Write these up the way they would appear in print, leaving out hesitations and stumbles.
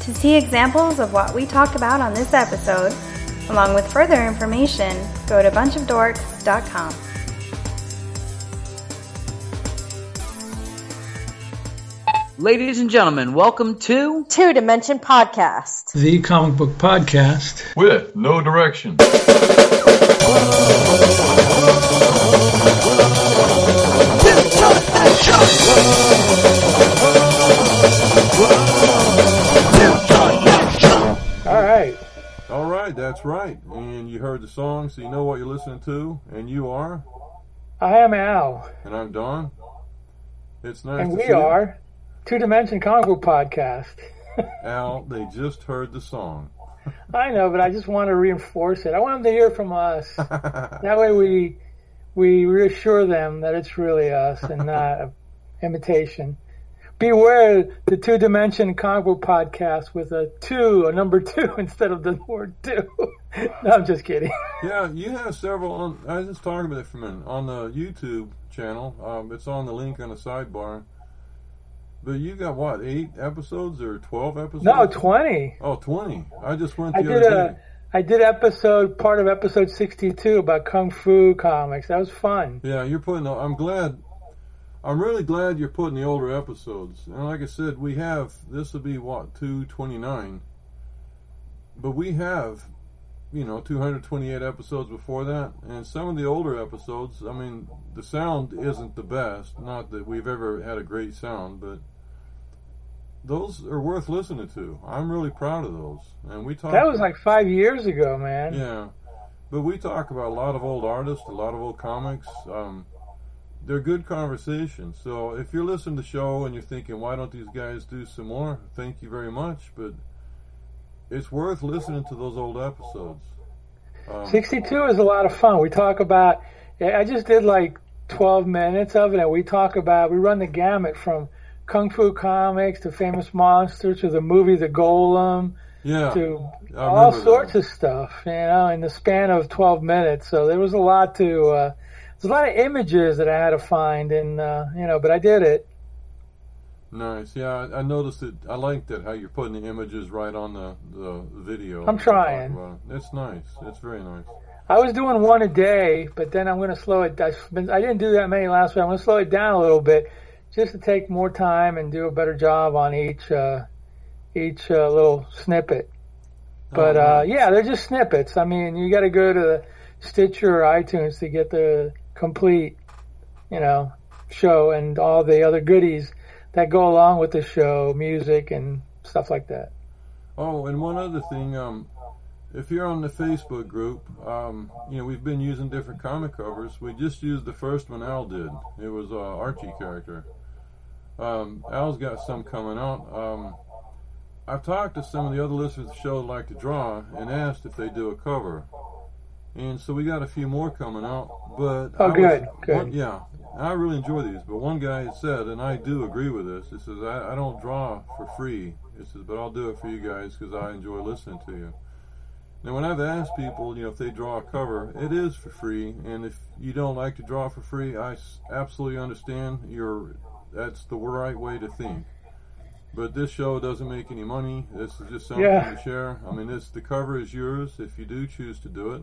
To see examples of what we talk about on this episode, along with further information, go to bunchofdorks.com. Ladies and gentlemen, welcome to Two Dimension Podcast, the comic book podcast with no direction. All right, that's right. And you heard the song, so you know what you're listening to. And you are? I am Al. And I'm Don. It's nice and to we see you. are Two Dimension Comic Book Podcast. Al, they just heard the song. I know, but I just want to reinforce it. I want them to hear from us. That way we reassure them that it's really us and not an imitation. Beware the Two Dimension Comic Book Podcast with a number two instead of the word two. No, I'm just kidding. Yeah, you have several I was just talking about it for a minute. On the YouTube channel, it's on the link on the sidebar. But you got what, 8 episodes or 12 episodes? No, 20. Oh, 20. I just went the other day. I did part of episode 62 about Kung Fu comics. That was fun. Yeah, you're putting, I'm really glad you're putting the older episodes. And like I said, this will be 229. But we have, 228 episodes before that. And some of the older episodes, I mean, the sound isn't the best. Not that we've ever had a great sound, but those are worth listening to. I'm really proud of those. And that was like 5 years ago, man. Yeah. But we talk about a lot of old artists, a lot of old comics. They're good conversations. So if you're listening to the show and you're thinking, why don't these guys do some more? Thank you very much. But it's worth listening to those old episodes. 62 is a lot of fun. We talk about, I just did like 12 minutes of it, and we run the gamut from Kung Fu comics to Famous Monsters to the movie The Golem to all sorts of stuff, in the span of 12 minutes. So there was a lot of images that I had to find, and but I did it. Nice. Yeah, I noticed it. I liked it how you're putting the images right on the video. I'm trying. It's nice. It's very nice. I was doing one a day, but then I'm going to slow it. I didn't do that many last week. I'm going to slow it down a little bit, just to take more time and do a better job on each little snippet. But they're just snippets. I mean, you got to go to Stitcher or iTunes to get the complete, show and all the other goodies that go along with the show, music and stuff like that. Oh, and one other thing, if you're on the Facebook group, we've been using different comic covers. We just used the first one Al did. It was an Archie character. Al's got some coming out. I've talked to some of the other listeners of the show that like to draw and asked if they do a cover. And so we got a few more coming out. But good. I really enjoy these. But one guy said, and I do agree with this, he says, I don't draw for free. He says, but I'll do it for you guys because I enjoy listening to you. Now, when I've asked people, if they draw a cover, it is for free. And if you don't like to draw for free, I absolutely understand. That's the right way to think. But this show doesn't make any money. This is just something to share. I mean, the cover is yours if you do choose to do it.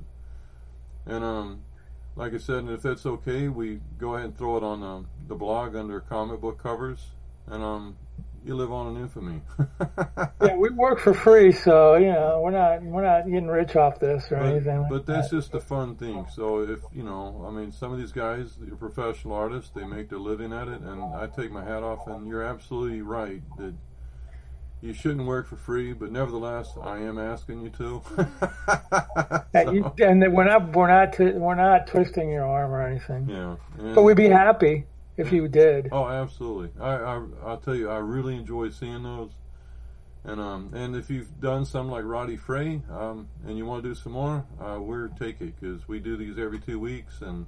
And like I said, if that's okay, we go ahead and throw it on the blog under comic book covers, and you live on in infamy. Yeah, we work for free, so we're not getting rich off this or anything. But that's just a fun thing. So if some of these guys, they're professional artists, they make their living at it, and I take my hat off. And you're absolutely right that you shouldn't work for free, but nevertheless, I am asking you to. And we're not twisting your arm or anything. Yeah, but we'd be happy if you did. Oh, absolutely. I'll tell you, I really enjoy seeing those. And if you've done some like Roddy Frey, and you want to do some more, we'll take it because we do these every 2 weeks, and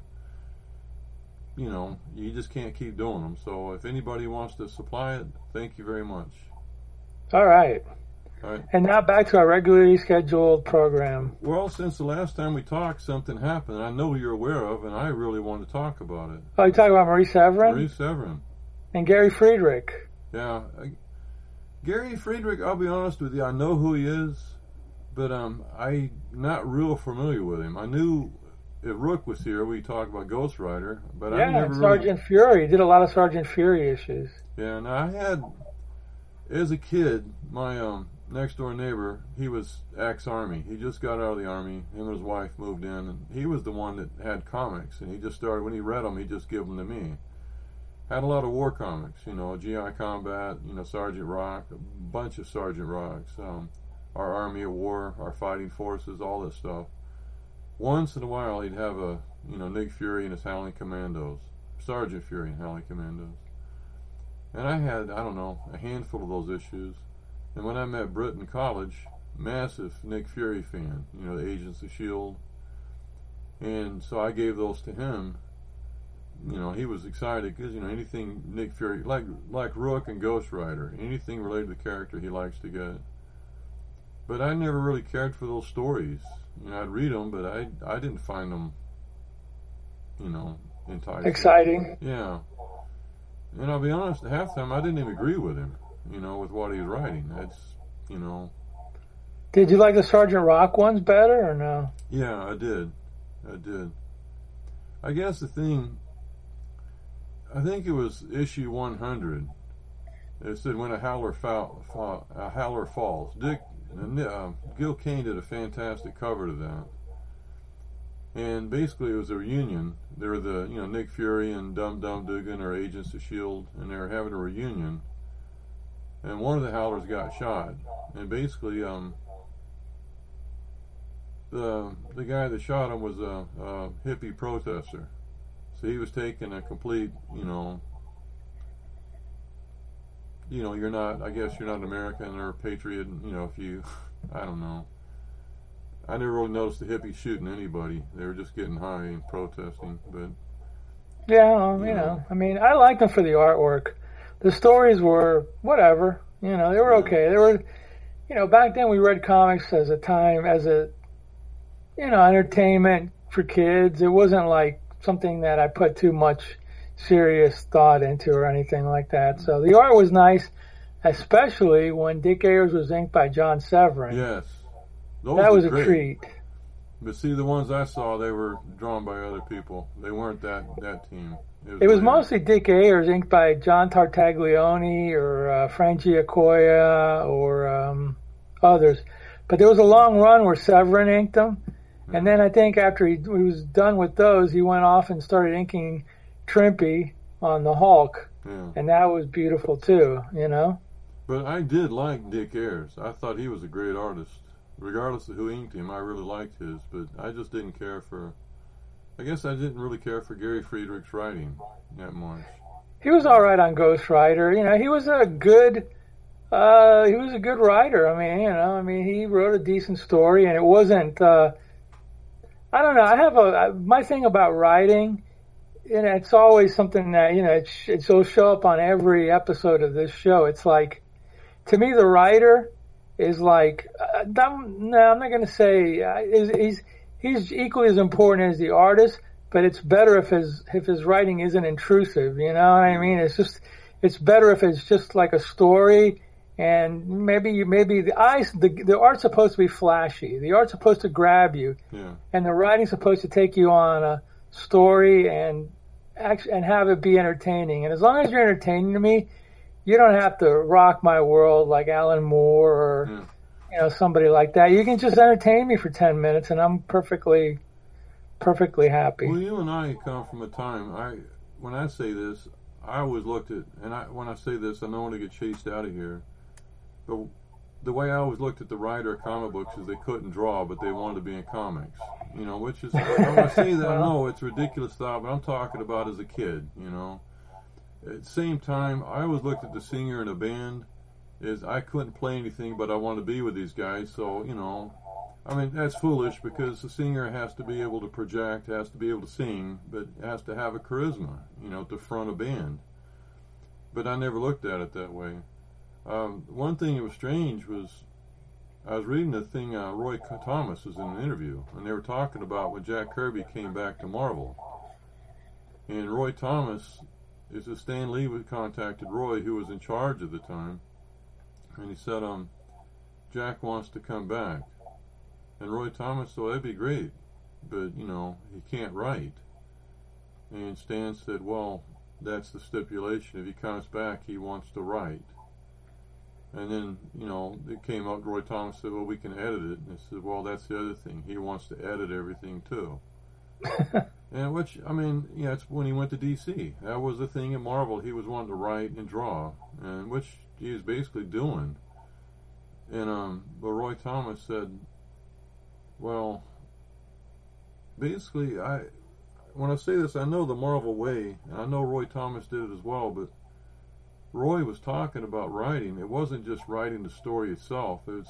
you just can't keep doing them. So if anybody wants to supply it, thank you very much. All right. All right. And now back to our regularly scheduled program. Well, since the last time we talked, something happened I know you're aware of, and I really want to talk about it. Oh, you talking about Marie Severin? Marie Severin. And Gary Friedrich. Yeah. Gary Friedrich, I'll be honest with you, I know who he is, but I'm not real familiar with him. I knew if Rook was here, we talked about Ghost Rider, but I never Sergeant Fury. He did a lot of Sergeant Fury issues. Yeah, and I had, as a kid, my next door neighbor, he was ex-Army. He just got out of the Army. Him and his wife moved in, and he was the one that had comics, and he just started, when he read them, he just gave them to me. Had a lot of war comics, GI Combat, Sergeant Rock, a bunch of Sergeant Rocks, our Army at War, our Fighting Forces, all this stuff. Once in a while, he'd have Nick Fury and his Howling Commandos, Sergeant Fury and Howling Commandos. And I had, a handful of those issues. And when I met Britt in college, massive Nick Fury fan, the Agents of S.H.I.E.L.D. And so I gave those to him. He was excited because, anything Nick Fury, like Rook and Ghost Rider, anything related to the character he likes to get. But I never really cared for those stories. I'd read them, but I didn't find them, enticing. Exciting. Yeah. And I'll be honest, half the time I didn't even agree with him, with what he was writing. That's, Did you like the Sergeant Rock ones better or no? Yeah, I did. I guess the thing, I think it was issue 100. It said when a howler falls. Gil Kane did a fantastic cover to that. And basically it was a reunion. They were the, Nick Fury and Dum Dum Dugan are Agents of S.H.I.E.L.D. and they were having a reunion. And one of the howlers got shot. And basically, the guy that shot him was a hippie protester. So he was taking a complete, you're not an American or a patriot, if you, I don't know. I never really noticed the hippies shooting anybody. They were just getting high and protesting, but... Yeah, I liked them for the artwork. The stories were whatever, they were okay. They were, back then we read comics as entertainment for kids. It wasn't like something that I put too much serious thought into or anything like that. So the art was nice, especially when Dick Ayers was inked by John Severin. Yes. That was a treat. But see, the ones I saw, they were drawn by other people. They weren't that team. It was mostly Dick Ayers inked by John Tartaglione or Frank Giacoia or others. But there was a long run where Severin inked them. Yeah. And then I think after he was done with those, he went off and started inking Trimpe on the Hulk. Yeah. And that was beautiful too, But I did like Dick Ayers. I thought he was a great artist. Regardless of who inked him, I really liked his, but I just didn't care for... I guess I didn't really care for Gary Friedrich's writing that much. He was all right on Ghost Rider. He was a good writer. He wrote a decent story, and it wasn't... I don't know. My thing about writing, it's always something that, it'll show up on every episode of this show. It's like, to me, the writer is like, I'm not going to say he's equally as important as the artist, but it's better if his writing isn't intrusive. You know what I mean? It's better if it's just like a story, and maybe the art's supposed to be flashy. The art's supposed to grab you, and the writing's supposed to take you on a story and have it be entertaining. And as long as you're entertaining to me, you don't have to rock my world like Alan Moore or somebody like that. You can just entertain me for 10 minutes, and I'm perfectly happy. Well, you and I come from a time. When I say this, I always looked at, when I say this, I don't want to get chased out of here. But the way I always looked at the writer of comic books is they couldn't draw, but they wanted to be in comics. Which is, when I say that, I know it's ridiculous thought, but I'm talking about as a kid. At the same time, I always looked at the singer in a band as I couldn't play anything, but I want to be with these guys. So, that's foolish because the singer has to be able to project, has to be able to sing, but has to have a charisma, to front a band. But I never looked at it that way. One thing that was strange was I was reading the thing, Roy Thomas was in an interview, and they were talking about when Jack Kirby came back to Marvel. And Roy Thomas... Stan Lee contacted Roy, who was in charge at the time, And he said, Jack wants to come back. And Roy Thomas said, well, that'd be great, but, he can't write. And Stan said, well, that's the stipulation. If he comes back, he wants to write. And then, it came up, Roy Thomas said, well, we can edit it. And I said, well, that's the other thing. He wants to edit everything, too. And it's when he went to D.C. That was the thing at Marvel. He was wanting to write and draw, and which he was basically doing. And, but Roy Thomas said, well, basically, when I say this, I know the Marvel way, and I know Roy Thomas did it as well, but Roy was talking about writing. It wasn't just writing the story itself. It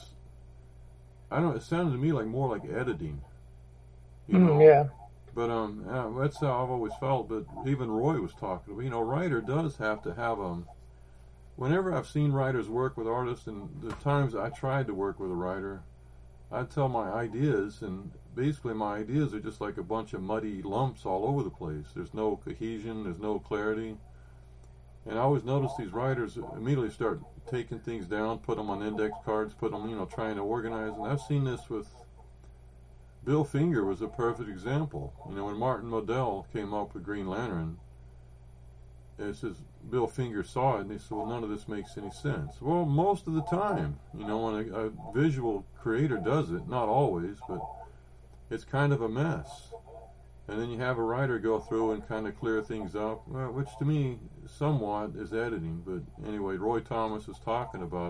sounded to me more like editing. Yeah. But that's how I've always felt. But even Roy was talking. A writer does have to have whenever I've seen writers work with artists, and the times I tried to work with a writer, I'd tell my ideas, and basically my ideas are just like a bunch of muddy lumps all over the place. There's no cohesion. There's no clarity. And I always notice these writers immediately start taking things down, put them on index cards, put them, trying to organize. And I've seen this with Bill Finger was a perfect example. When Martin Modell came up with Green Lantern, it says Bill Finger saw it and he said, well, none of this makes any sense. Well, most of the time, when a visual creator does it, not always, but it's kind of a mess. And then you have a writer go through and kind of clear things up, which to me somewhat is editing. But anyway, Roy Thomas was talking about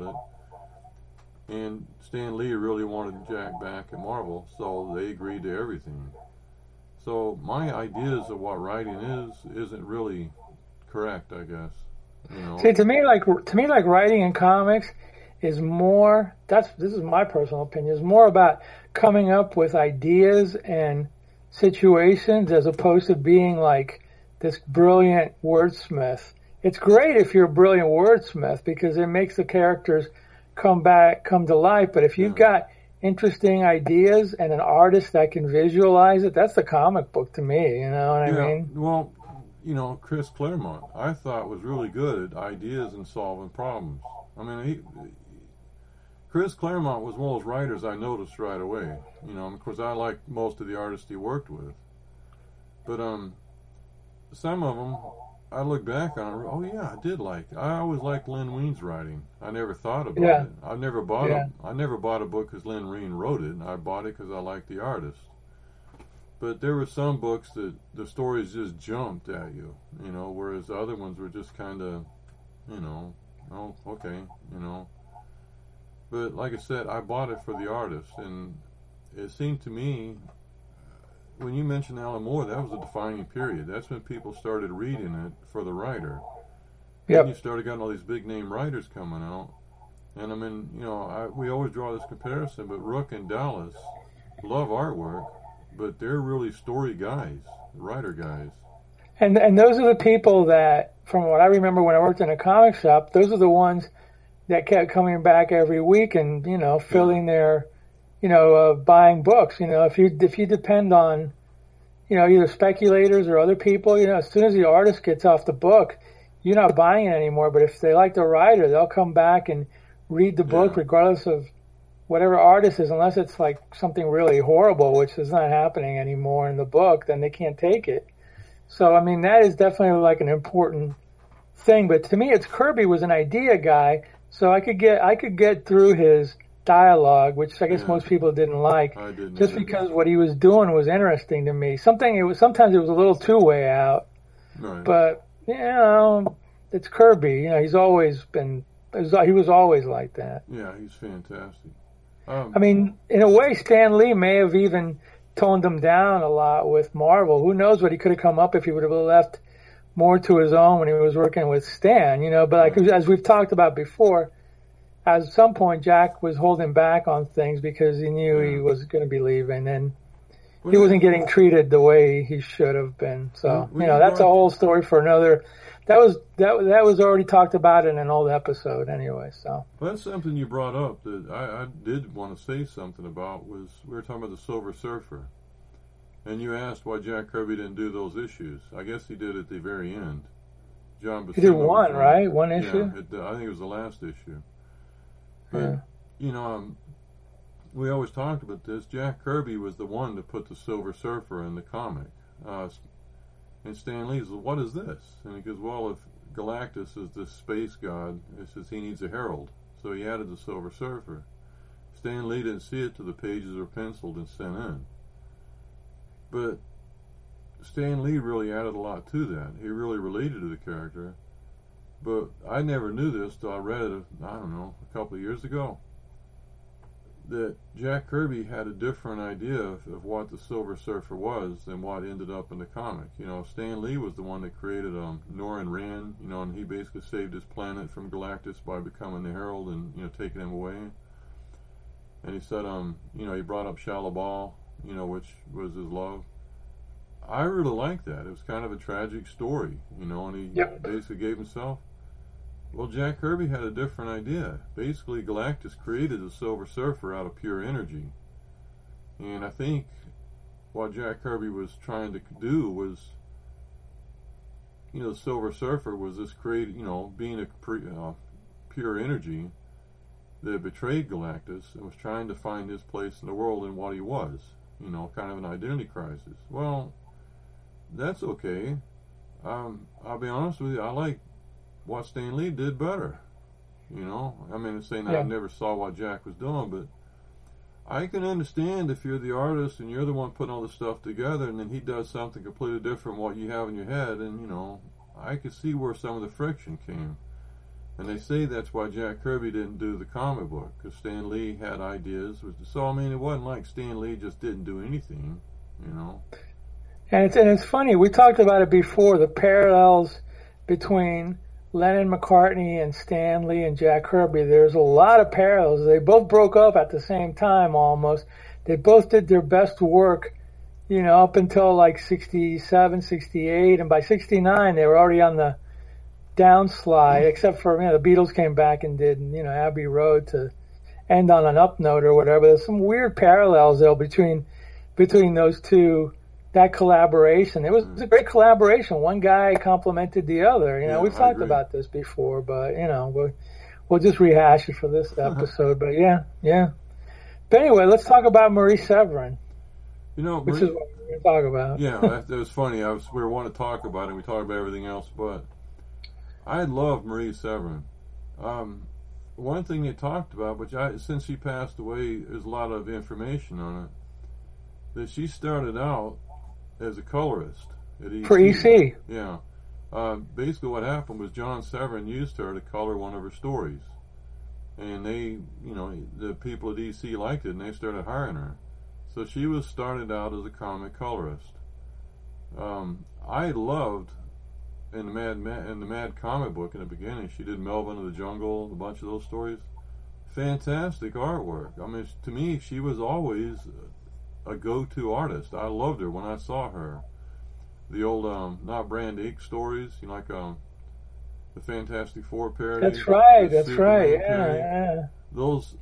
it, and Stan Lee really wanted Jack back at Marvel, so they agreed to everything. So my ideas of what writing isn't really correct, I guess. See, to me, like writing in comics is more. This is my personal opinion. Is more about coming up with ideas and situations as opposed to being like this brilliant wordsmith. It's great if you're a brilliant wordsmith because it makes the characters come to life. But if you've got interesting ideas and an artist that can visualize it, that's the comic book to me. You know what I mean? Well, Chris Claremont, I thought was really good at ideas and solving problems. Chris Claremont was one of those writers I noticed right away. Of course, I like most of the artists he worked with. But some of them, I look back on it, oh yeah, I did like. I always liked Len Wein's writing. I never thought about it. I never bought a book because Len Wein wrote it. I bought it because I liked the artist. But there were some books that the stories just jumped at you, whereas the other ones were just kind of, oh, okay, But like I said, I bought it for the artist, and it seemed to me, when you mentioned Alan Moore, that was a defining period. That's when people started reading it for the writer. Yep. And you started getting all these big-name writers coming out. And we always draw this comparison, but Rook and Dallas love artwork, but they're really story guys, writer guys. And those are the people that, from what I remember when I worked in a comic shop, those are the ones that kept coming back every week and, filling their, buying books. If you depend on, either speculators or other people, as soon as the artist gets off the book, you're not buying it anymore. But if they like the writer, they'll come back and read the book regardless of whatever artist is, unless it's like something really horrible, which is not happening anymore in the book, then they can't take it. So, that is definitely like an important thing. But to me, Kirby was an idea guy. So I could get through his dialogue, which I guess most people didn't like, just because what he was doing was interesting to me. Sometimes it was a little too way out, right. But it's Kirby. He's always been. He was always like that. Yeah, he's fantastic. In a way, Stan Lee may have even toned him down a lot with Marvel. Who knows what he could have come up if he would have left more to his own when he was working with Stan, but as we've talked about before, at some point Jack was holding back on things because he knew he was going to be leaving and he wasn't getting treated the way he should have been. So, that's a whole story for another. That was already talked about in an old episode anyway, so. Well, that's something you brought up that I did want to say something about was we were talking about the Silver Surfer. And you asked why Jack Kirby didn't do those issues. I guess he did at the very end. John Buscema. He did one, right? One issue? I think it was the last issue. But, we always talked about this. Jack Kirby was the one to put the Silver Surfer in the comic. And Stan Lee says, what is this? And he goes, well, if Galactus is this space god, it says he needs a herald. So he added the Silver Surfer. Stan Lee didn't see it till the pages were penciled and sent in. But Stan Lee really added a lot to that. He really related to the character. But I never knew this till I read it, I don't know, a couple of years ago, that Jack Kirby had a different idea of what the Silver Surfer was than what ended up in the comic. Stan Lee was the one that created Norrin Rand, and he basically saved his planet from Galactus by becoming the Herald and, taking him away. And he said, he brought up Shalla-Bal, which was his love. I really liked that. It was kind of a tragic story, and he basically gave himself. Well, Jack Kirby had a different idea. Basically, Galactus created the Silver Surfer out of pure energy. And I think what Jack Kirby was trying to do was, the Silver Surfer was this being a pure energy that betrayed Galactus and was trying to find his place in the world and what he was. Kind of an identity crisis. Well, that's okay. I'll be honest with you, I like what Stan Lee did better. It's saying that I never saw what Jack was doing, but I can understand if you're the artist and you're the one putting all this stuff together, and then he does something completely different from what you have in your head, and I could see where some of the friction came. And they say that's why Jack Kirby didn't do the comic book, because Stan Lee had ideas. So it wasn't like Stan Lee just didn't do anything, And it's funny, we talked about it before, the parallels between Lennon McCartney and Stan Lee and Jack Kirby. There's a lot of parallels. They both broke up at the same time almost. They both did their best work, up until like 67, 68, and by 69 they were already on the downslide, except for, the Beatles came back and did, Abbey Road to end on an up note or whatever. There's some weird parallels though between those two. That collaboration, it was a great collaboration. One guy complemented the other. We've talked about this before, but we'll just rehash it for this episode. But yeah. But anyway, let's talk about Marie Severin. Which is what we're going to talk about. Yeah, that was funny. We want to talk about it. We talked about everything else, but I love Marie Severin. One thing they talked about, which since she passed away, there's a lot of information on it. That she started out as a colorist at EC. For EC. Yeah. Basically what happened was John Severin used her to color one of her stories. And they, the people at EC liked it and they started hiring her. So she started out as a comic colorist. I loved in the Mad comic book in the beginning, she did Melvin of the Jungle, a bunch of those stories. Fantastic artwork. To me, she was always a go-to artist. I loved her when I saw her. The old not Brand Ink stories, like the Fantastic Four parody. That's right. Yeah. Those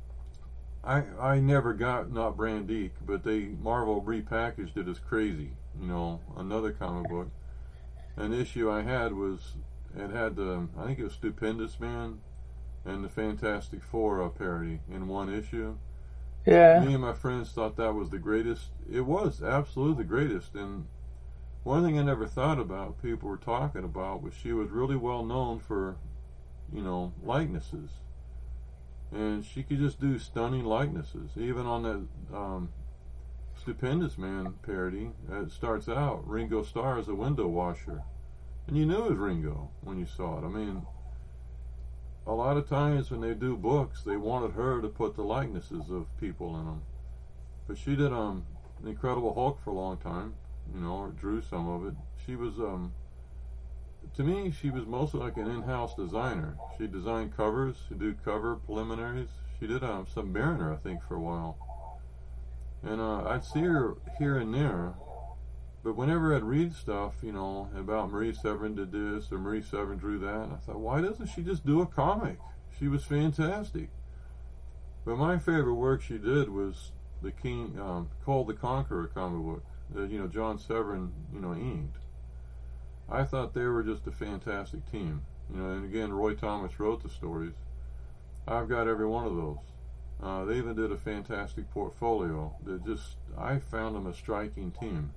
I never got not Brand Ink, but Marvel repackaged it as crazy. Another comic book. An issue I had had I think it was Stupendous Man and the Fantastic Four parody in one issue. Yeah. Me and my friends thought that was the greatest. It was absolutely the greatest. And one thing I never thought about, people were talking about, was she was really well known for, likenesses. And she could just do stunning likenesses. Even on that Stupendous Man parody, it starts out, Ringo Starr as a window washer. And you knew it was Ringo when you saw it. A lot of times when they do books, they wanted her to put the likenesses of people in them. But she did the Incredible Hulk for a long time, or drew some of it. She was, to me, she was mostly like an in-house designer. She designed covers, she'd do cover preliminaries. She did some Mariner, I think, for a while. And I'd see her here and there. But whenever I'd read stuff, about Marie Severin did this or Marie Severin drew that, and I thought, why doesn't she just do a comic? She was fantastic. But my favorite work she did was the King, called the Conqueror comic book that, John Severin, inked. I thought they were just a fantastic team. And again, Roy Thomas wrote the stories. I've got every one of those. They even did a fantastic portfolio. I found them a striking team.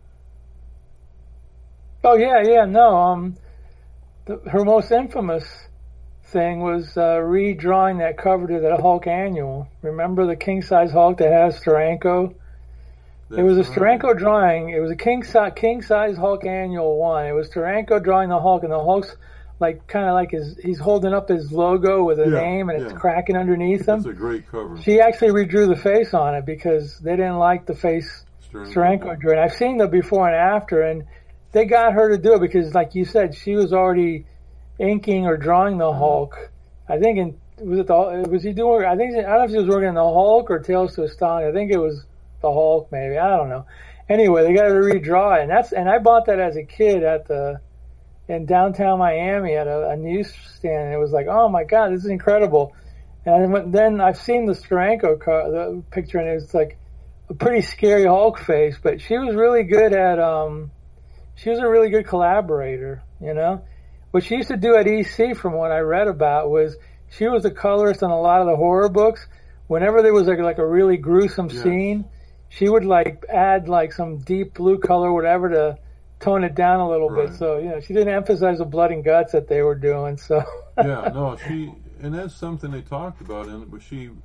Oh yeah, no. Her most infamous thing was redrawing that cover to the Hulk annual. Remember the king size Hulk that has Steranko? It was a Steranko drawing. It was a king size Hulk annual one. It was Steranko drawing the Hulk, and the Hulk's kind of like he's holding up his logo with a name, and it's cracking underneath him. It's a great cover. She actually redrew the face on it because they didn't like the face Steranko drew. And I've seen the before and after, and they got her to do it because, like you said, she was already inking or drawing the Hulk. I think was he doing? I don't know if he was working on the Hulk or Tales to Astound. I think it was the Hulk, maybe. I don't know. Anyway, they got to redraw it, and I bought that as a kid in downtown Miami at a newsstand, and it was like, oh my God, this is incredible. And then I've seen the Steranko the picture, and it's like a pretty scary Hulk face, but she was really good at she was a really good collaborator, you know. What she used to do at EC, from what I read about, was she was a colorist on a lot of the horror books. Whenever there was like a really gruesome scene, she would add some deep blue color, whatever, to tone it down a little bit. So, she didn't emphasize the blood and guts that they were doing. So and that's something they talked about in it, but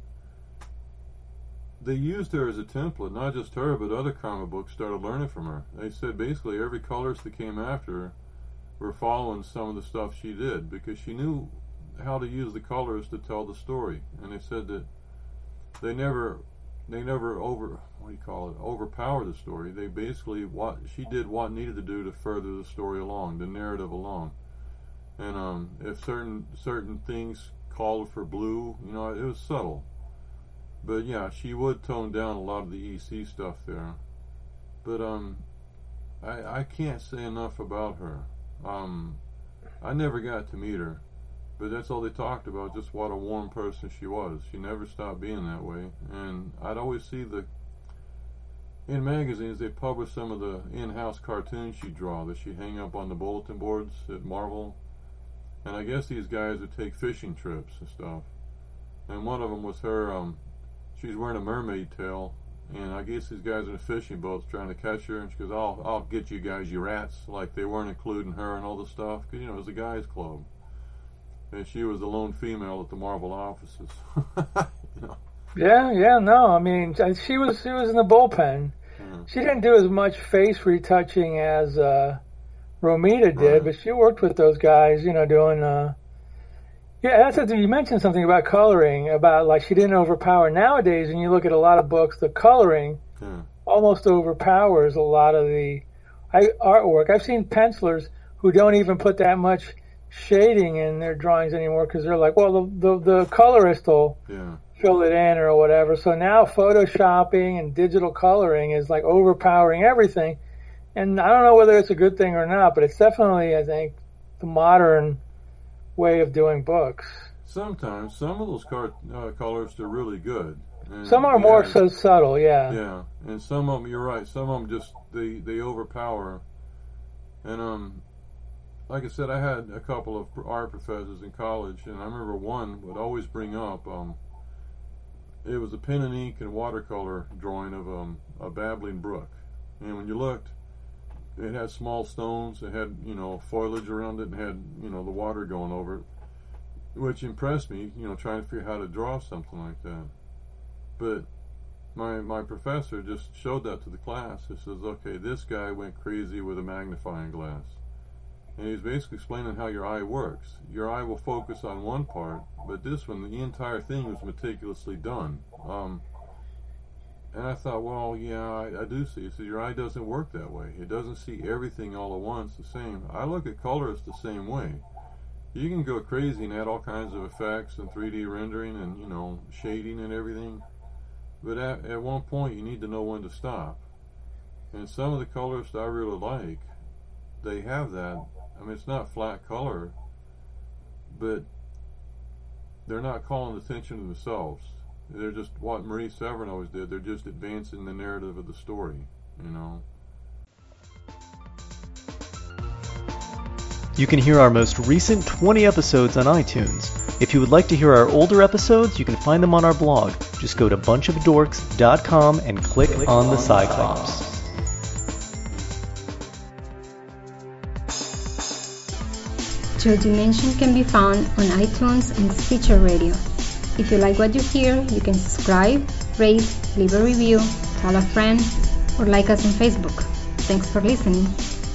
they used her as a template. Not just her, but other comic books started learning from her. They said basically every colorist that came after her were following some of the stuff she did, because she knew how to use the colors to tell the story. And they said that they never overpower the story. They basically she did what needed to do to further the story along, the narrative along. And if certain things called for blue, it was subtle. But yeah, she would tone down a lot of the EC stuff there. But I can't say enough about her. I never got to meet her, but that's all they talked about, just what a warm person she was. She never stopped being that way. And I'd always see in magazines, they publish some of the in-house cartoons she'd draw that she'd hang up on the bulletin boards at Marvel. And I guess these guys would take fishing trips and stuff. And one of them was her, she's wearing a mermaid tail, and I guess these guys in the fishing boats trying to catch her, and she goes, I'll get you guys, you rats. Like they weren't including her and all this stuff, because, it was a guys club. And she was the lone female at the Marvel offices. Yeah, no, I mean, she was in the bullpen. She didn't do as much face retouching as Romita did, but she worked with those guys, doing... that's it. You mentioned something about coloring, about she didn't overpower. Nowadays, when you look at a lot of books, the coloring almost overpowers a lot of the artwork. I've seen pencilers who don't even put that much shading in their drawings anymore because they're like, well, the colorist will fill it in or whatever. So now photoshopping and digital coloring is overpowering everything. And I don't know whether it's a good thing or not, but it's definitely, I think, the modern way of doing books. Sometimes some of those colors are really good. And some are more so subtle, Yeah, and some of them, you're right. Some of them just they overpower. And like I said, I had a couple of art professors in college, and I remember one would always bring up. It was a pen and ink and watercolor drawing of a babbling brook, and when you looked, it had small stones. It had, foliage around it, and had, the water going over it, which impressed me, trying to figure out how to draw something like that. But my professor just showed that to the class. He says, okay, this guy went crazy with a magnifying glass. And he's basically explaining how your eye works. Your eye will focus on one part, but this one, the entire thing was meticulously done. And I thought, well, yeah, I do see. So your eye doesn't work that way. It doesn't see everything all at once the same. I look at colors the same way. You can go crazy and add all kinds of effects and 3D rendering and, shading and everything. But at one point, you need to know when to stop. And some of the colorists I really like, they have that. I mean, it's not flat color, but they're not calling attention to themselves. They're just what Marie Severin always did. They're just advancing the narrative of the story, You can hear our most recent 20 episodes on iTunes. If you would like to hear our older episodes, you can find them on our blog. Just go to bunchofdorks.com and click on the Cyclops. Joe Dimension can be found on iTunes and Stitcher Radio. If you like what you hear, you can subscribe, rate, leave a review, tell a friend, or like us on Facebook. Thanks for listening.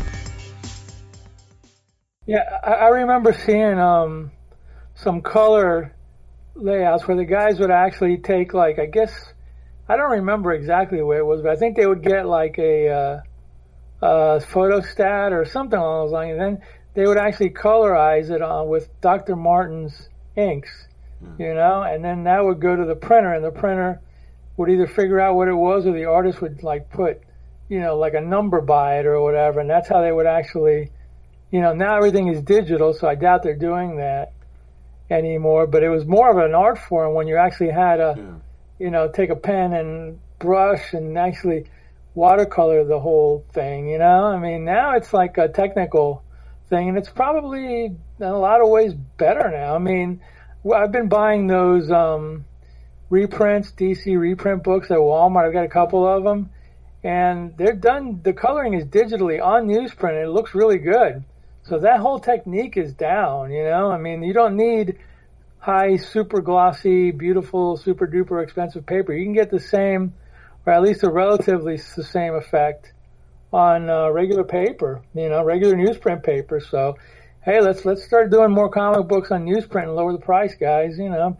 Yeah, I remember seeing some color layouts where the guys would actually take, like, I guess, I don't remember exactly the way it was, but I think they would get like a photostat or something along those lines, and then they would actually colorize it with Dr. Martin's inks, you know, and then that would go to the printer, and the printer would either figure out what it was, or the artist would like put, you know, like a number by it or whatever, and that's how they would actually, you know, now everything is digital, so I doubt they're doing that anymore, but it was more of an art form when you actually had you know, take a pen and brush and actually watercolor the whole thing, you know? I mean, now it's like a technical thing, and it's probably in a lot of ways better now. I mean, I've been buying those reprints, DC reprint books at Walmart. I've got a couple of them, and they're done. The coloring is digitally on newsprint, and it looks really good. So that whole technique is down, you know? I mean, you don't need high, super glossy, beautiful, super duper expensive paper. You can get the same, or at least a relatively the same effect on regular paper, you know, regular newsprint paper. So, hey, let's start doing more comic books on newsprint and lower the price, guys. You know,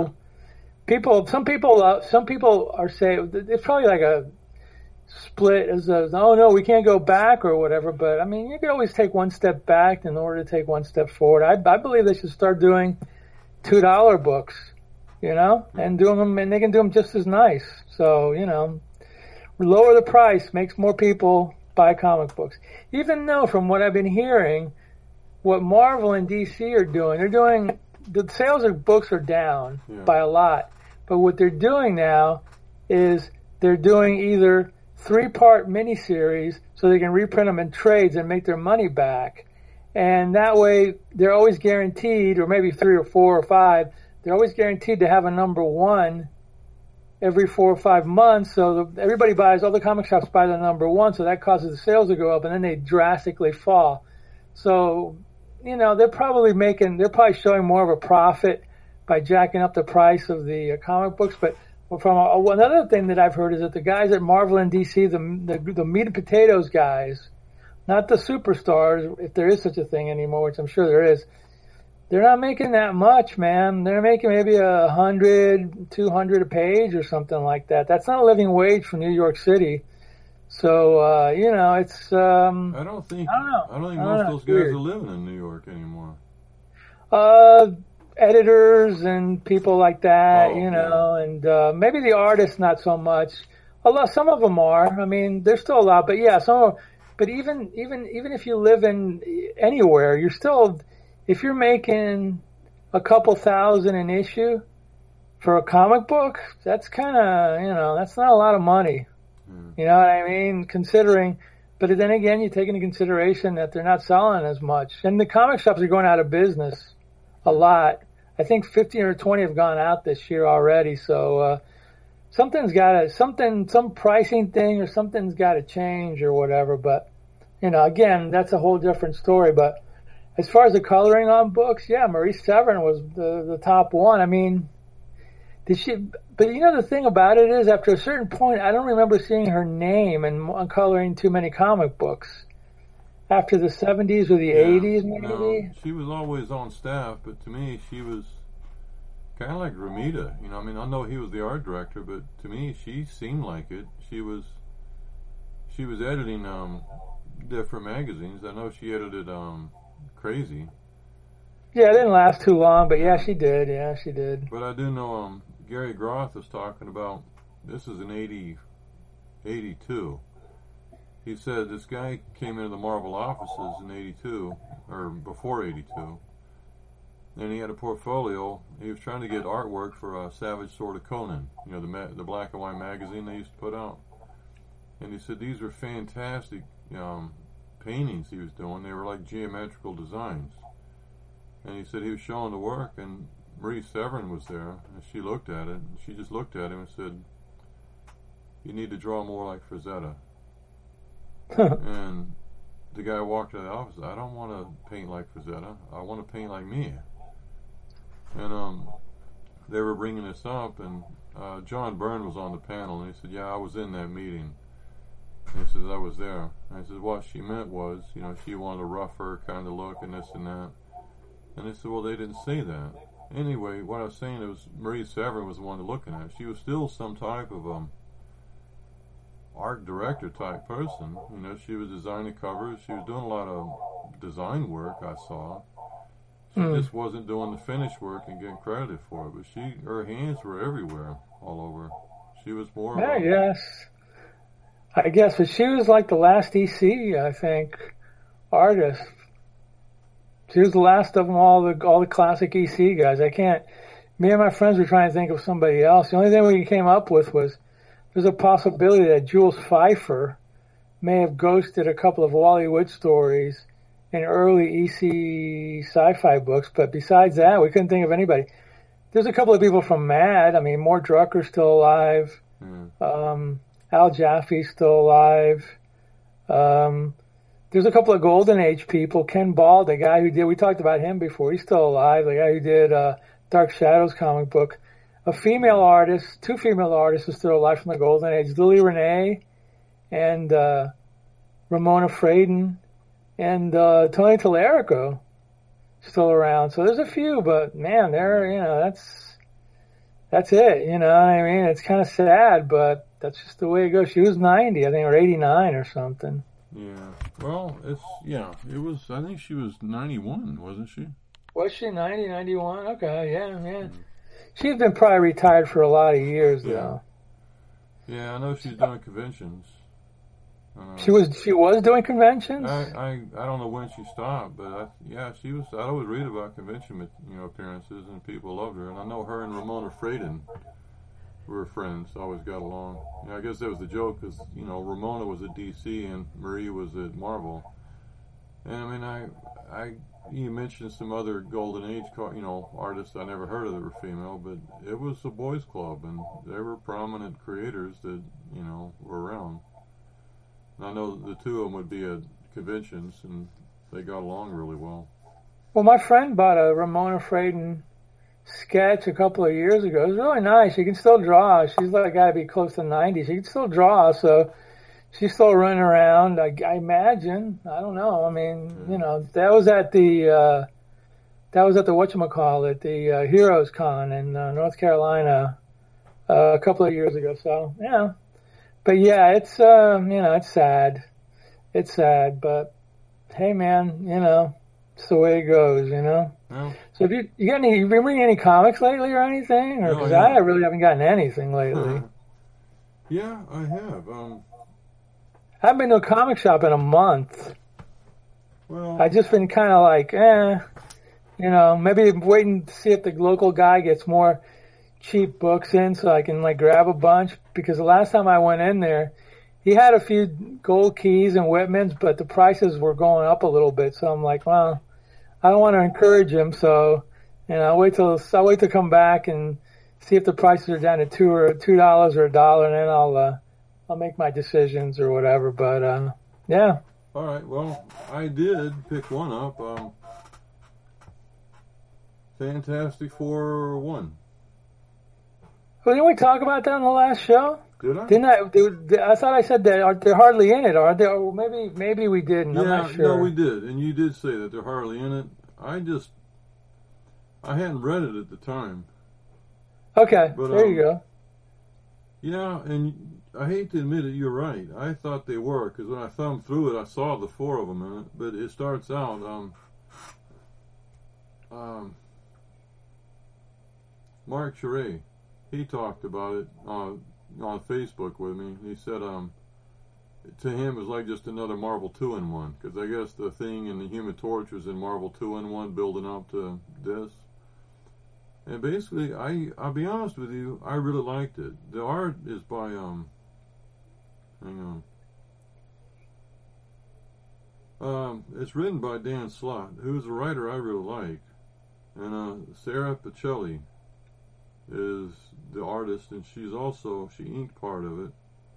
some people are saying it's probably like a split as oh no, we can't go back or whatever, but I mean, you can always take one step back in order to take one step forward. I believe they should start doing $2 books, you know, and doing them, and they can do them just as nice. So, you know, lower the price, makes more people buy comic books. Even though, from what I've been hearing, what Marvel and DC are doing, the sales of books are down by a lot, but what they're doing now is they're doing either 3-part miniseries so they can reprint them in trades and make their money back. And that way they're always guaranteed, or maybe 3 or 4 or 5, they're always guaranteed to have a number 1 every 4 or 5 months. So everybody buys, all the comic shops buy the number 1, so that causes the sales to go up, and then they drastically fall. So, you know, they're probably showing more of a profit by jacking up the price of the comic books. But from another thing that I've heard is that the guys at Marvel and DC, the meat and potatoes guys, not the superstars, if there is such a thing anymore, which I'm sure there is, they're not making that much, man. They're making maybe 100, 200 a page or something like that. That's not a living wage for New York City. So, you know, it's, I don't think most of those guys are living in New York anymore. Editors and people like that, you know, and maybe the artists not so much. Although some of them are. I mean, there's still a lot, but yeah, some of them. But even if you live in anywhere, you're still, if you're making a couple thousand an issue for a comic book, that's kind of, you know, that's not a lot of money. You know what I mean? Considering, but then again, you take into consideration that they're not selling as much, and the comic shops are going out of business a lot. I think 15 or 20 have gone out this year already. So some pricing thing or something's got to change or whatever. But, you know, again, that's a whole different story. But as far as the coloring on books, yeah, Maurice Severin was the top one. I mean, but you know, the thing about it is, after a certain point, I don't remember seeing her name on coloring too many comic books. After the 70s or the 80s, maybe? No, she was always on staff, but to me, she was kind of like Romita. You know, I mean, I know he was the art director, but to me, she seemed like it. She was editing different magazines. I know she edited Crazy. Yeah, it didn't last too long, but yeah, she did. Yeah, she did. But I do know Gary Groth was talking about, this is in 82. He said this guy came into the Marvel offices in 82, or before 82, and he had a portfolio. He was trying to get artwork for Savage Sword of Conan, you know, the black and white magazine they used to put out. And he said these were fantastic paintings he was doing. They were like geometrical designs. And he said he was showing the work, and Marie Severin was there, and she looked at it, and she just looked at him and said, "You need to draw more like Frazetta." And the guy walked out of the office. "I don't want to paint like Frazetta. I want to paint like me." And they were bringing this up, and John Byrne was on the panel, and he said, "Yeah, I was in that meeting." And he says, "I was there." And I said, "What she meant was, she wanted a rougher kind of look and this and that." And they said, "Well, they didn't say that." Anyway, what I was saying is Marie Severin was the one looking at it. She was still some type of art director type person. She was designing covers. She was doing a lot of design work, I saw. She just wasn't doing the finish work and getting credited for it. But her hands were everywhere, all over. She was more I guess, but she was like the last EC, I think, artist. She was the last of them, all the classic EC guys. Me and my friends were trying to think of somebody else. The only thing we came up with was there's a possibility that Jules Pfeiffer may have ghosted a couple of Wally Wood stories in early EC sci-fi books, but besides that, we couldn't think of anybody. There's a couple of people from Mad. I mean, Mort Drucker's still alive. Al Jaffe's still alive. There's a couple of Golden Age people. Ken Ball, the guy we talked about him before, he's still alive. The guy who did Dark Shadows comic book. Two female artists are still alive from the Golden Age. Lily Renee and Ramona Fradon and Tony Tallarico still around. So there's a few, but man, that's it. You know what I mean? It's kind of sad, but that's just the way it goes. She was 90, I think, or 89 or something. Yeah. Well, it was, I think she was 91, wasn't she? Was she 90, 91? Okay, yeah. She's been probably retired for a lot of years, though. Yeah, I know she's doing conventions. She was doing conventions? I don't know when she stopped, but she was. I always read about convention appearances, and people loved her. And I know her and Ramona Fradon were friends, always got along. I guess that was the joke, because Ramona was at DC and Marie was at Marvel. And I mean, you mentioned some other Golden Age artists I never heard of that were female, but it was a boys' club, and there were prominent creators that were around. And I know the two of them would be at conventions, and they got along really well. Well, my friend bought a Ramona Fradon sketch a couple of years ago. It was really nice. She can still draw. She's got to be close to 90. She can still draw, so she's still running around. I imagine. I don't know. I mean, that was at the whatchamacallit, the Heroes Con in North Carolina a couple of years ago. So yeah. But yeah, it's it's sad. It's sad, but hey, man, it's the way it goes, Yeah. So you been reading any comics lately or anything? Or because I really haven't gotten anything lately. Yeah, I have. I haven't been to a comic shop in a month. Well, I've just been kind of like, maybe waiting to see if the local guy gets more cheap books in so I can grab a bunch, because the last time I went in there he had a few Gold Keys and Whitmans, but the prices were going up a little bit, so I'm like, well, I don't want to encourage him, so I'll wait to come back and see if the prices are down to $2 or $1, and then I'll make my decisions or whatever. But yeah. All right, well, I did pick one up, Fantastic Four 1. Well, didn't we talk about that on the last show? Did I? Didn't I? I thought I said that they're hardly in it, are they? Or maybe we didn't. I'm not sure. No, we did, and you did say that they're hardly in it. I hadn't read it at the time. Okay, but, there you go. Yeah, and I hate to admit it, you're right. I thought they were, because when I thumbed through it, I saw the 4 of them in it. But it starts out, Mark Charest, he talked about it on Facebook with me. He said, to him, it was like just another Marvel 2-in-1, because I guess the Thing and the Human Torch was in Marvel 2-in-1, building up to this. And basically, I'll be honest with you, I really liked it. The art is by, hang on. It's written by Dan Slott, who's a writer I really like. And Sarah Pacelli is the artist, and she inked part of it.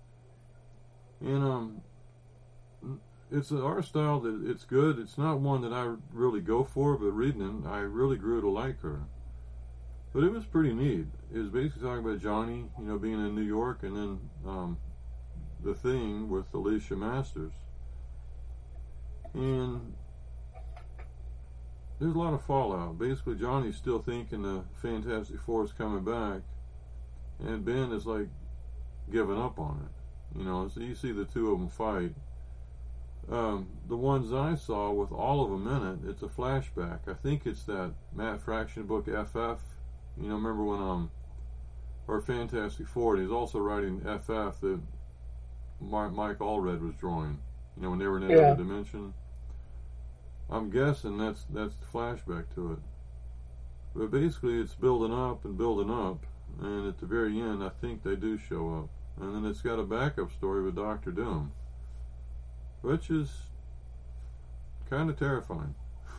And it's an art style that it's good. It's not one that I really go for, but reading it, I really grew to like her. But it was pretty neat. It was basically talking about Johnny, being in New York, and then the thing with Alicia Masters. And there's a lot of fallout. Basically, Johnny's still thinking the Fantastic Four is coming back, and Ben is like giving up on it. So you see the two of them fight. The ones I saw with all of them in it, it's a flashback. I think it's that Matt Fraction book FF. Remember when or Fantastic Four, and he's also writing FF that Mike Allred was drawing. When they were in that other dimension. I'm guessing that's the flashback to it. But basically, it's building up, and at the very end, I think they do show up. And then it's got a backup story with Doctor Doom, which is kind of terrifying.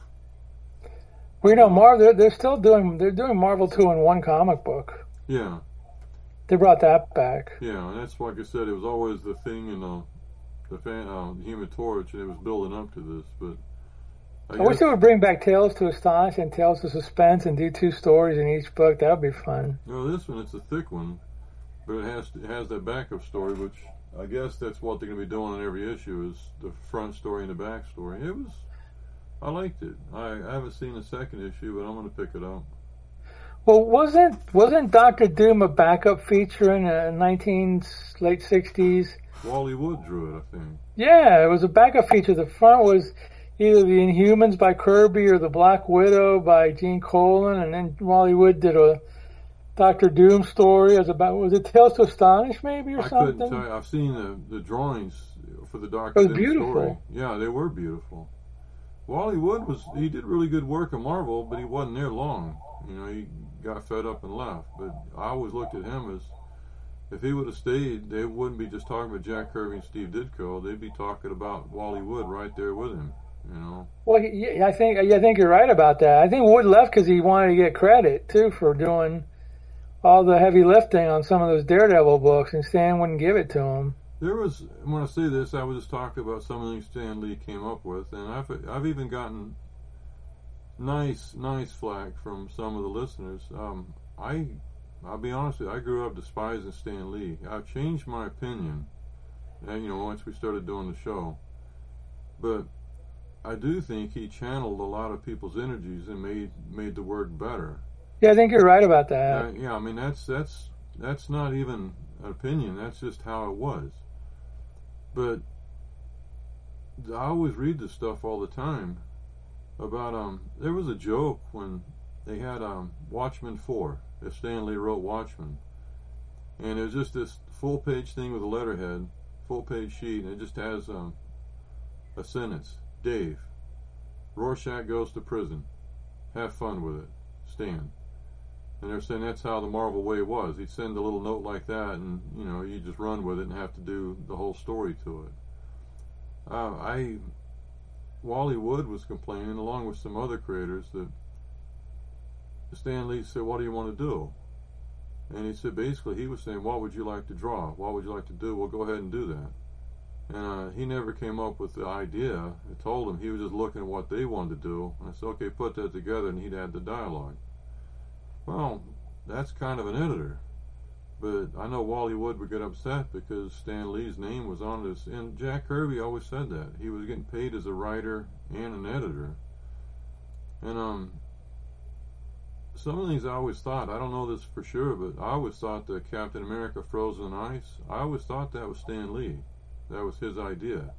Well, Marvel, they're doing Marvel 2-in-1 comic book. Yeah. They brought that back. Yeah, and that's like I said, it was always the thing in the Human Torch, and it was building up to this, but I wish they would bring back Tales to Astonish and Tales to Suspense and do 2 stories in each book. That would be fun. No, this one, it's a thick one, but it has that backup story, which I guess that's what they're going to be doing in every issue, is the front story and the back story. I liked it. I haven't seen the second issue, but I'm going to pick it up. Well, wasn't Doctor Doom a backup feature in the late 60s? Wally Wood drew it, I think. Yeah, it was a backup feature. The front was either the Inhumans by Kirby or the Black Widow by Gene Colan, and then Wally Wood did a Doctor Doom story. Was it Tales to Astonish maybe or something? I couldn't tell you. I've seen the drawings for the Doctor Doom beautiful. Story. Yeah, they were beautiful. Wally Wood he did really good work at Marvel, but he wasn't there long. He got fed up and left. But I always looked at him as, if he would have stayed, they wouldn't be just talking about Jack Kirby and Steve Ditko. They'd be talking about Wally Wood right there with him. Well, I think you're right about that. I think Wood left because he wanted to get credit too for doing all the heavy lifting on some of those Daredevil books, and Stan wouldn't give it to him. When I say this, I was just talking about some of the things Stan Lee came up with, and I've even gotten nice flack from some of the listeners. I'll be honest with you, I grew up despising Stan Lee. I've changed my opinion, once we started doing the show. But I do think he channeled a lot of people's energies and made the work better. Yeah, I think you're right about that. Yeah, I mean that's not even an opinion. That's just how it was. But I always read this stuff all the time about there was a joke when they had Watchmen 4. If Stan Lee wrote Watchmen, and it was just this full-page thing with a letterhead, full-page sheet, and it just has a sentence: Dave, Rorschach goes to prison. Have fun with it, Stan. And they're saying that's how the Marvel way was. He'd send a little note like that, and you just run with it and have to do the whole story to it. Wally Wood was complaining, along with some other creators, that Stan Lee said, "What do you want to do?" And he said, basically, he was saying, "What would you like to draw? What would you like to do? Well, go ahead and do that." And he never came up with the idea. I told him he was just looking at what they wanted to do. And I said, "Okay, put that together," and he'd add the dialogue. Well, that's kind of an editor. But I know Wally Wood would get upset because Stan Lee's name was on this. And Jack Kirby always said that. He was getting paid as a writer and an editor. And some of the things I always thought, I don't know this for sure, but I always thought that Captain America Frozen in Ice, I always thought that was Stan Lee. That was his idea.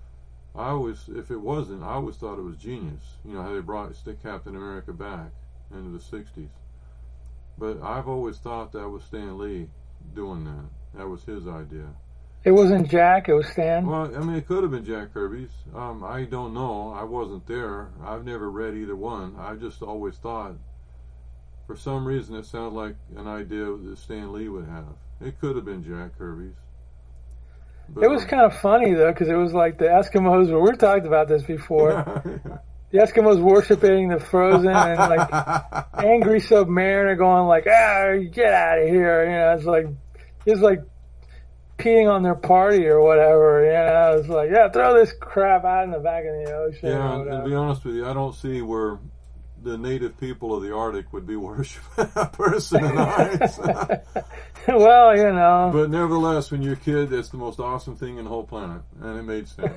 If it wasn't, I always thought it was genius. How they brought Captain America back into the 60s. But I've always thought that was Stan Lee doing that. That was his idea. It wasn't Jack, it was Stan? Well, I mean, it could have been Jack Kirby's. I don't know. I wasn't there. I've never read either one. I just always thought, for some reason, it sounded like an idea that Stan Lee would have. It could have been Jack Kirby's. But, it was kind of funny, though, because it was like the Eskimos, we've talked about this before, the Eskimos worshiping the Frozen and like angry Submariner going like, get out of here. You know, it's like peeing on their party or whatever. You know, it's like, throw this crap out in the back of the ocean. Yeah, and to be honest with you, I don't see where the native people of the Arctic would be worshiping a person in ice. Well, you know. But nevertheless, when you're a kid, that's the most awesome thing in the whole planet, and it made sense.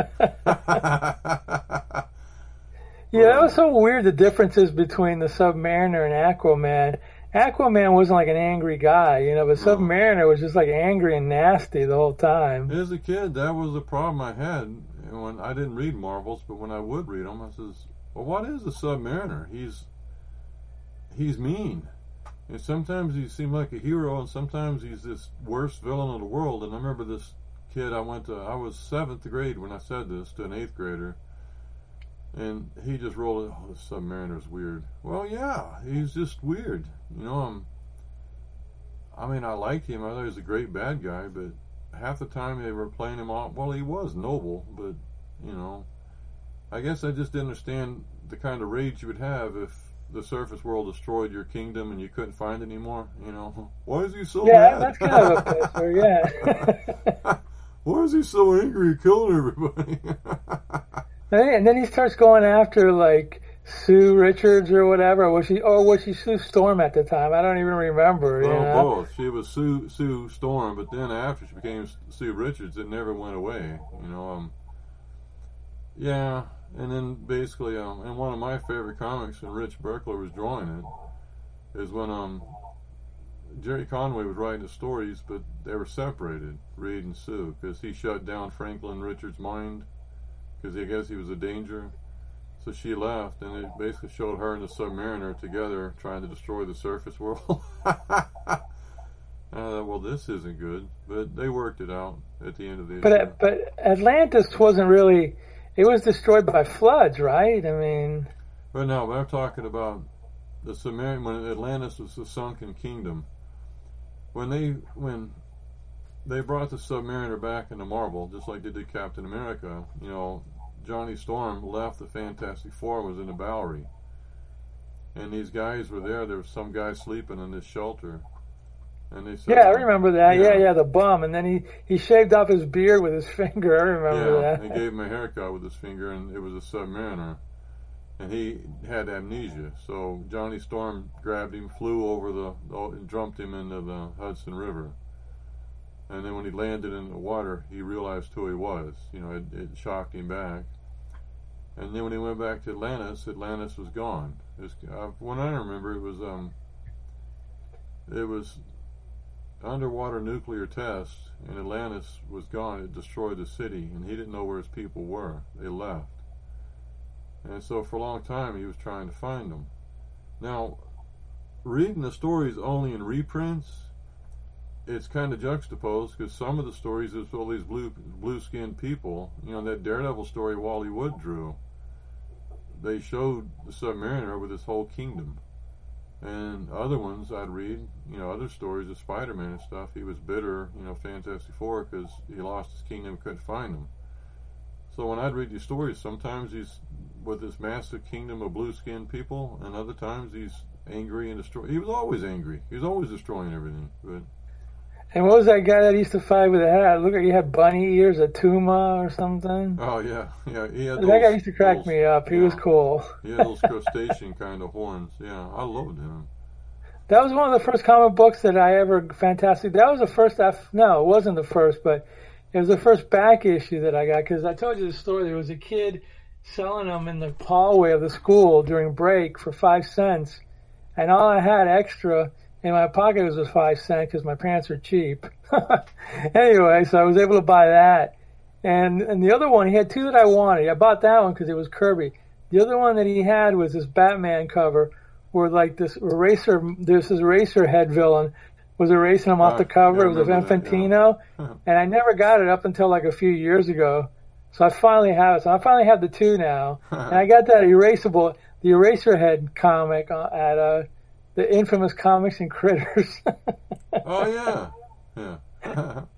Yeah, that was so weird, the differences between the Submariner and Aquaman. Aquaman wasn't like an angry guy, you know, but Submariner was just like angry and nasty the whole time. As a kid, that was the problem I had. And when I didn't read Marvels, but when I would read them, I says, well, what is a Submariner? He's mean. And sometimes he seemed like a hero, and sometimes he's this worst villain of the world. And I remember this kid I was 7th grade when I said this to an 8th grader. And he just rolled it, this Submariner's weird. Well, yeah, he's just weird. You know, I mean, I liked him. I thought he was a great bad guy, but half the time they were playing him off. Well, he was noble, but, you know, I guess I just didn't understand the kind of rage you would have if the surface world destroyed your kingdom and you couldn't find it anymore. You know, why is he so mad? Yeah, that's kind of a pisser, yeah. Why is he so angry killing everybody? And then he starts going after like Sue Richards or whatever. Was she Sue Storm at the time? I don't even remember. Well, you know? both. She was Sue Storm, but then after she became Sue Richards, it never went away. You know, yeah. And then basically, and one of my favorite comics, and Rich Berkler was drawing it, is when Jerry Conway was writing the stories, but they were separated, Reed and Sue, because he shut down Franklin Richards' mind. Because I guess he was a danger. So she left, and it basically showed her and the Submariner together trying to destroy the surface world. I thought, well, this isn't good. But they worked it out at the end of the issue. But Atlantis wasn't really... It was destroyed by floods, right? I mean... But no, but I'm talking about the Submariner, when Atlantis was the sunken kingdom. When they brought the Submariner back into Marvel, just like they did Captain America, you know, Johnny Storm left the Fantastic Four and was in the Bowery. And these guys were there. There was some guy sleeping in this shelter. And they said, yeah, I remember that. Yeah, the bum. And then he shaved off his beard with his finger. I remember that. Yeah, and gave him a haircut with his finger, and it was a Submariner. And he had amnesia. So Johnny Storm grabbed him, flew over and dumped him into the Hudson River. And then when he landed in the water, he realized who he was. You know, it shocked him back. And then when he went back to Atlantis was gone. When I remember, it was underwater nuclear test, and Atlantis was gone. It destroyed the city, and he didn't know where his people were. They left. And so for a long time, he was trying to find them. Now, reading the stories only in reprints, it's kind of juxtaposed, because some of the stories is all these blue-skinned people. You know, that Daredevil story Wally Wood drew, they showed the Submariner with his whole kingdom. And other ones I'd read, you know, other stories of Spider-Man and stuff, he was bitter, you know, Fantastic Four, because he lost his kingdom and couldn't find them. So when I'd read these stories, sometimes he's with this massive kingdom of blue-skinned people, and other times he's angry and destroying. He was always angry. He was always destroying everything. But and what was that guy that used to fight with a hat? Look, he had bunny ears, a Tuma or something. Oh yeah. He had that guy used to crack me up. He was cool. He had those crustacean kind of horns. Yeah, I loved him. That was one of the first comic books that I ever Fantastic. That was the first. No, it wasn't the first, but it was the first back issue that I got, because I told you the story. There was a kid selling them in the hallway of the school during break for 5 cents, and all I had extra in my pocket was 5 cents because my parents are cheap. Anyway, so I was able to buy that. And the other one, he had two that I wanted. I bought that one because it was Kirby. The other one that he had was this Batman cover where like this eraser head villain was erasing him off the cover. It was of Infantino. And I never got it up until like a few years ago. So I finally have it. So I finally have the two now. And I got that the Eraserhead comic at the infamous Comics and Critters. Oh, yeah. Yeah.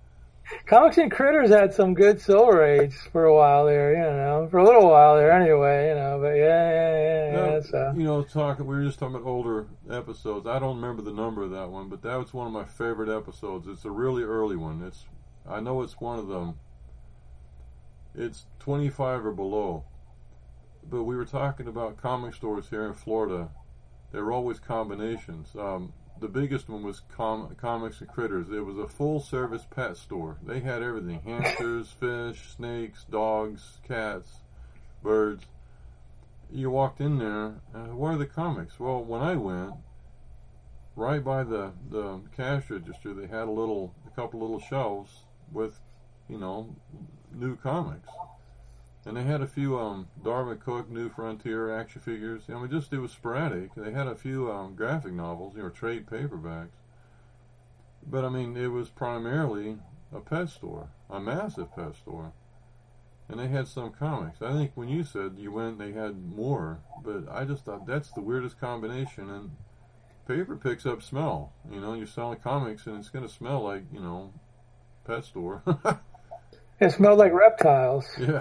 Comics and Critters had some good Silver Age for a while there, for a little while there anyway, but yeah. So. We were just talking about older episodes. I don't remember the number of that one, but that was one of my favorite episodes. It's a really early one. I know it's one of them. It's 25 or below. But we were talking about comic stores here in Florida. There were always combinations. The biggest one was Comics and Critters. It was a full-service pet store. They had everything: hamsters, fish, snakes, dogs, cats, birds. You walked in there, where are the comics? Well, when I went, right by the cash register, they had a couple little shelves with, new comics. And they had a few Darwin Cook, New Frontier action figures. It was sporadic. They had a few graphic novels, trade paperbacks. But, it was primarily a pet store, a massive pet store. And they had some comics. I think when you said you went, they had more. But I just thought that's the weirdest combination. And paper picks up smell. You're selling comics, and it's going to smell like, pet store. It smelled like reptiles. Yeah.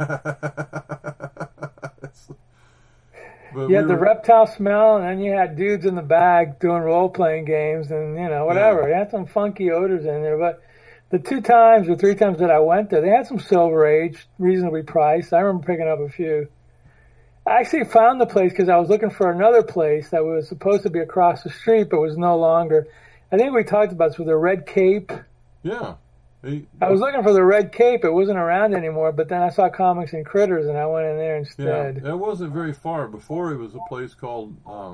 You had the reptile smell, and then you had dudes in the bag doing role-playing games and, whatever. You had some funky odors in there. But the 2 times or 3 times that I went there, they had some Silver Age, reasonably priced. I remember picking up a few. I actually found the place because I was looking for another place that was supposed to be across the street but was no longer. I think we talked about this with the Red Cape. Yeah. I was looking for the Red Cape. It wasn't around anymore, but then I saw Comics and Critters, and I went in there instead. Yeah, it wasn't very far. Before, it was a place called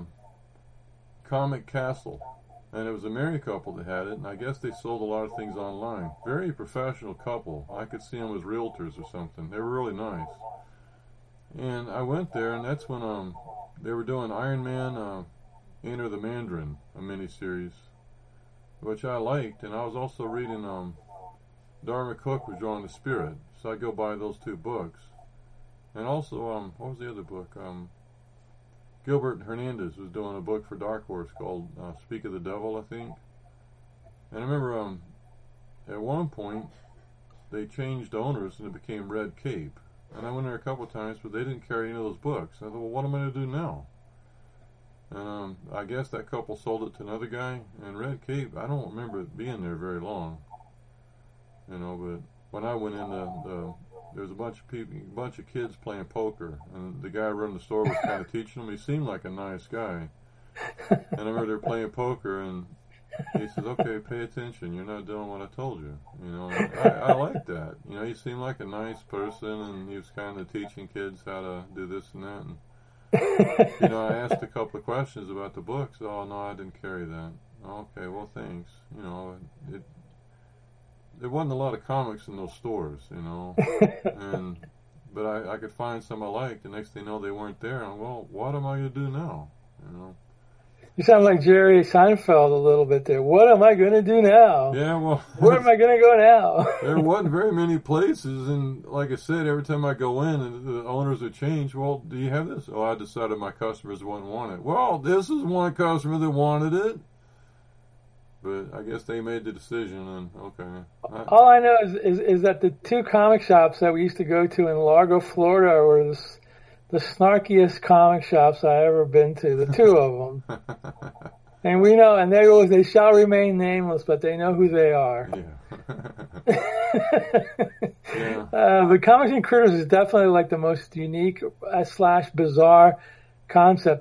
Comic Castle, and it was a married couple that had it, and I guess they sold a lot of things online. Very professional couple. I could see them as realtors or something. They were really nice. And I went there, and that's when they were doing Iron Man Enter the Mandarin, a miniseries, which I liked, and I was also reading Darwin Cook was Drawing the Spirit, so I go buy those 2 books. And also, what was the other book? Gilbert Hernandez was doing a book for Dark Horse called Speak of the Devil, I think. And I remember at one point, they changed owners and it became Red Cape. And I went there a couple of times, but they didn't carry any of those books. I thought, well, what am I going to do now? And I guess that couple sold it to another guy. And Red Cape, I don't remember it being there very long. But when I went in, there was a bunch of kids playing poker, and the guy running the store was kind of teaching them. He seemed like a nice guy, and I remember they were playing poker, and he says, "Okay, pay attention. You're not doing what I told you." I like that. He seemed like a nice person, and he was kind of teaching kids how to do this and that. And I asked a couple of questions about the books. Oh no, I didn't carry that. Okay, well thanks. There wasn't a lot of comics in those stores, but I could find some I liked. The next thing you know, they weren't there. And well, what am I going to do now? You sound like Jerry Seinfeld a little bit there. What am I going to do now? Yeah, well, where am I going to go now? There wasn't very many places, and like I said, every time I go in, and the owners would change. Well, do you have this? Oh, I decided my customers wouldn't want it. Well, this is one customer that wanted it. But I guess they made the decision, and okay. All I know is that the 2 comic shops that we used to go to in Largo, Florida, were the snarkiest comic shops I ever been to. The 2 of them, and we know, and they shall remain nameless, but they know who they are. Yeah. The Comics and Critters is definitely like the most unique / bizarre concept.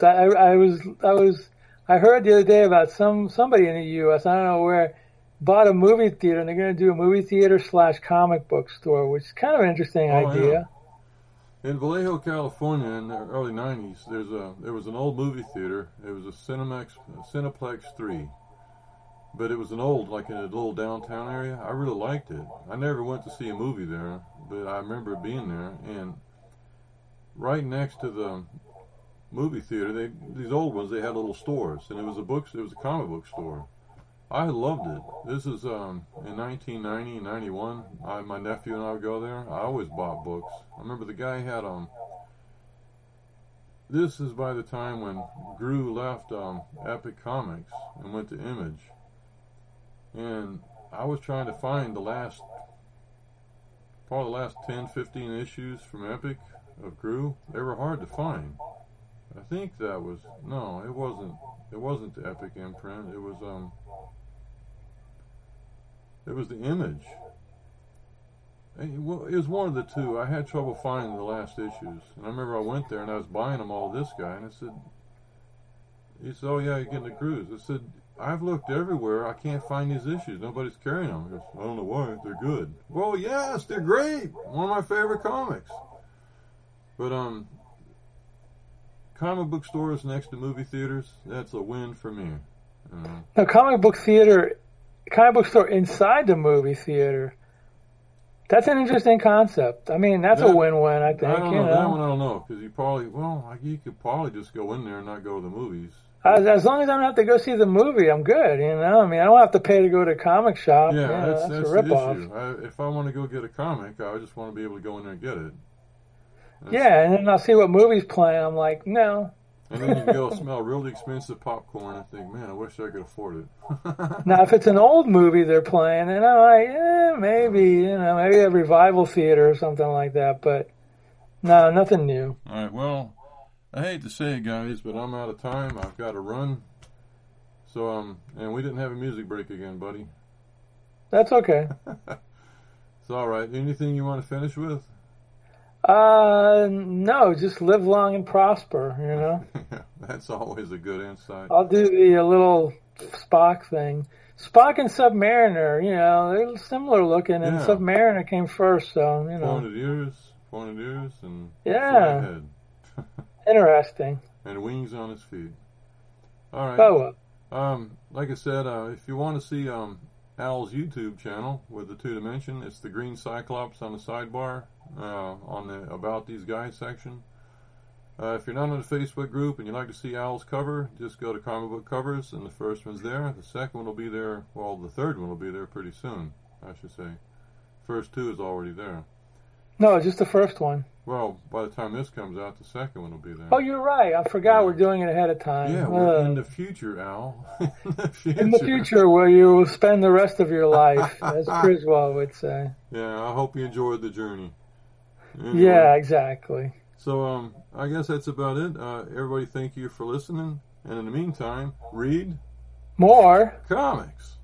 I heard the other day about somebody in the U.S., I don't know where, bought a movie theater, and they're going to do a movie theater / comic book store, which is kind of an interesting idea. Yeah. In Vallejo, California, in the early 90s, there was an old movie theater. It was a Cineplex 3. But it was an old, like in a little downtown area. I really liked it. I never went to see a movie there, but I remember being there. And right next to the movie theater, these old ones, they had little stores, and it was a comic book store. I loved it. This is in 1990, 91. My nephew and I would go there. I always bought books. I remember the guy had this is by the time when Gru left Epic Comics and went to Image, and I was trying to find the last probably the last 10, 15 issues from Epic of Gru, they were hard to find. I think that was, no, it wasn't the Epic imprint. It was the Image. It was one of the two. I had trouble finding the last issues. And I remember I went there and I was buying them all this guy. And he said, oh yeah, you're getting the Grus. I said, I've looked everywhere. I can't find these issues. Nobody's carrying them. He goes, I don't know why. They're good. Well, yes, they're great. One of my favorite comics. But, comic book stores next to movie theaters, that's a win for me. Now, comic book store inside the movie theater, that's an interesting concept. I mean, that's a win-win, I think. I don't know. That one I don't know, because you could probably just go in there and not go to the movies. As long as I don't have to go see the movie, I'm good, you know? I mean, I don't have to pay to go to a comic shop. Yeah, that's the a rip-off. issue. If I want to go get a comic, I just want to be able to go in there and get it. And then I'll see what movie's playing. I'm like, no. And then you go smell really expensive popcorn and think, man, I wish I could afford it. Now, if it's an old movie they're playing, then I'm like, maybe a revival theater or something like that. But no, nothing new. All right, well, I hate to say it, guys, but I'm out of time. I've got to run. So, and we didn't have a music break again, buddy. That's okay. It's all right. Anything you want to finish with? No, just live long and prosper, you know? That's always a good insight. I'll do the little Spock thing. Spock and Submariner, they're similar looking, and Submariner came first, so, Pointed ears, and yeah. head. Interesting. And wings on his feet. All right. Oh, well. Like I said, if you want to see Al's YouTube channel with the 2-dimension, it's the green Cyclops on the sidebar on the About These Guys section. If you're not in the Facebook group and you'd like to see Al's cover, just go to Comic Book Covers, and the first one's there. The second one will be there, well, the third one will be there pretty soon, I should say. First two is already there. No, just the first one. Well, by the time this comes out, the second one will be there. Oh, you're right. I forgot we're doing it ahead of time. Yeah, we're in the future, Al. In the future, where you will spend the rest of your life, as Griswold would say. Yeah, I hope you enjoyed the journey. Anyway, yeah, exactly. So, I guess that's about it. Everybody, thank you for listening. And in the meantime, read more comics.